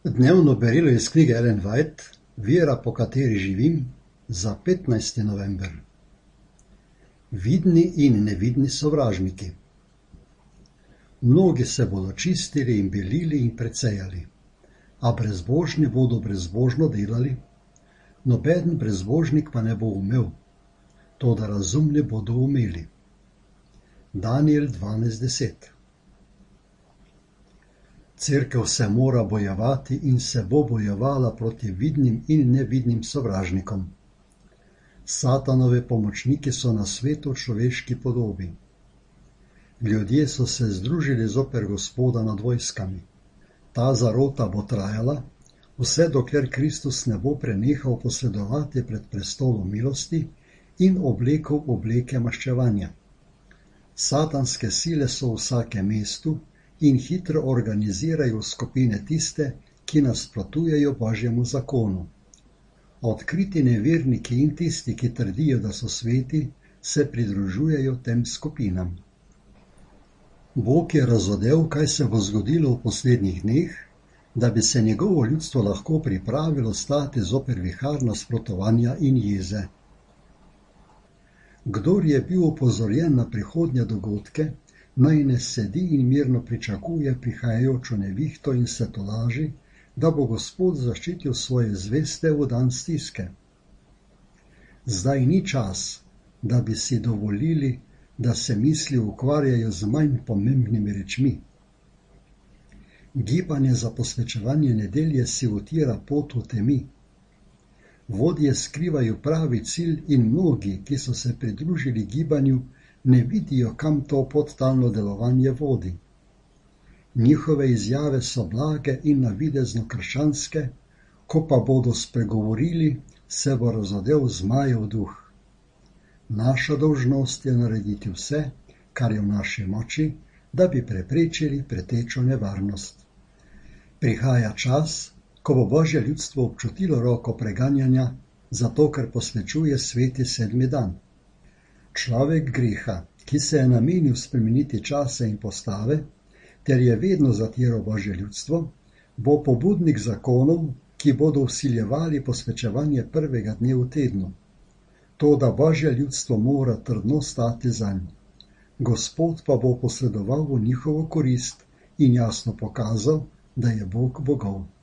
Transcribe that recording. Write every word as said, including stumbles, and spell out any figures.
Dnevno berilo iz knjige Ellen White, Vera, po kateri živim, za petnajsti november. Vidni in nevidni sovražniki. Mnogi se bodo čistili in belili in precejali, a brezbožni bodo brezbožno delali, nobeden brezbožnik pa ne bo umel, toda razumni bodo umeli. Daniel dvanajst deset. Cerkev se mora bojevati in se bo bojevala proti vidnim in nevidnim sovražnikom. Satanove pomočniki so na svetu v človeški podobi. Ljudje so se združili zoper Gospoda nad vojskami. Ta zarota bo trajala, vse dokler Kristus ne bo prenehal posredovati pred prestolom milosti in oblekel obleke maščevanja. Satanske sile so v vsakem mestu in hitro organizirajo skupine tiste, ki nasprotujejo Božjemu zakonu. Odkriti neverniki in tisti, ki trdijo, da so sveti, se pridružujejo tem skupinam. Bog je razodel, kaj se bo zgodilo v poslednjih dneh, da bi se njegovo ljudstvo lahko pripravilo stati zoper vihar nasprotovanja in jeze. Kdor je bil opozorjen na prihodnje dogodke, naj ne sedi in mirno pričakuje prihajajočo nevihto in se tolaži, da bo Gospod zaščitil svoje zveste v dan stiske. Zdaj ni čas, da bi si dovolili, da se misli ukvarjajo z manj pomembnimi rečmi. Gibanje za posvečevanje nedelje si utira pot v temi. Vodje skrivajo pravi cilj in mnogi, ki so se pridružili gibanju, ne vidijo, kam to podtalno delovanje vodi. Njihove izjave so blage in navidezno krščanske, ko pa bodo spregovorili, se bo razodel zmajev duh. Naša dolžnost je narediti vse, kar je v naši moči, da bi preprečili pretečo nevarnost. Prihaja čas, ko bo Božje ljudstvo občutilo roko preganjanja, zato ker posvečuje sveti sedmi dan. Človek greha, ki se je namenil spremeniti čase in postave, ter je vedno zatiral Božje ljudstvo, bo pobudnik zakonov, ki bodo vsiljevali posvečevanje prvega dne v tednu. To, da Božje ljudstvo mora trdno stati zanj. Gospod pa bo posredoval v njihovo korist in jasno pokazal, da je Bog bogov.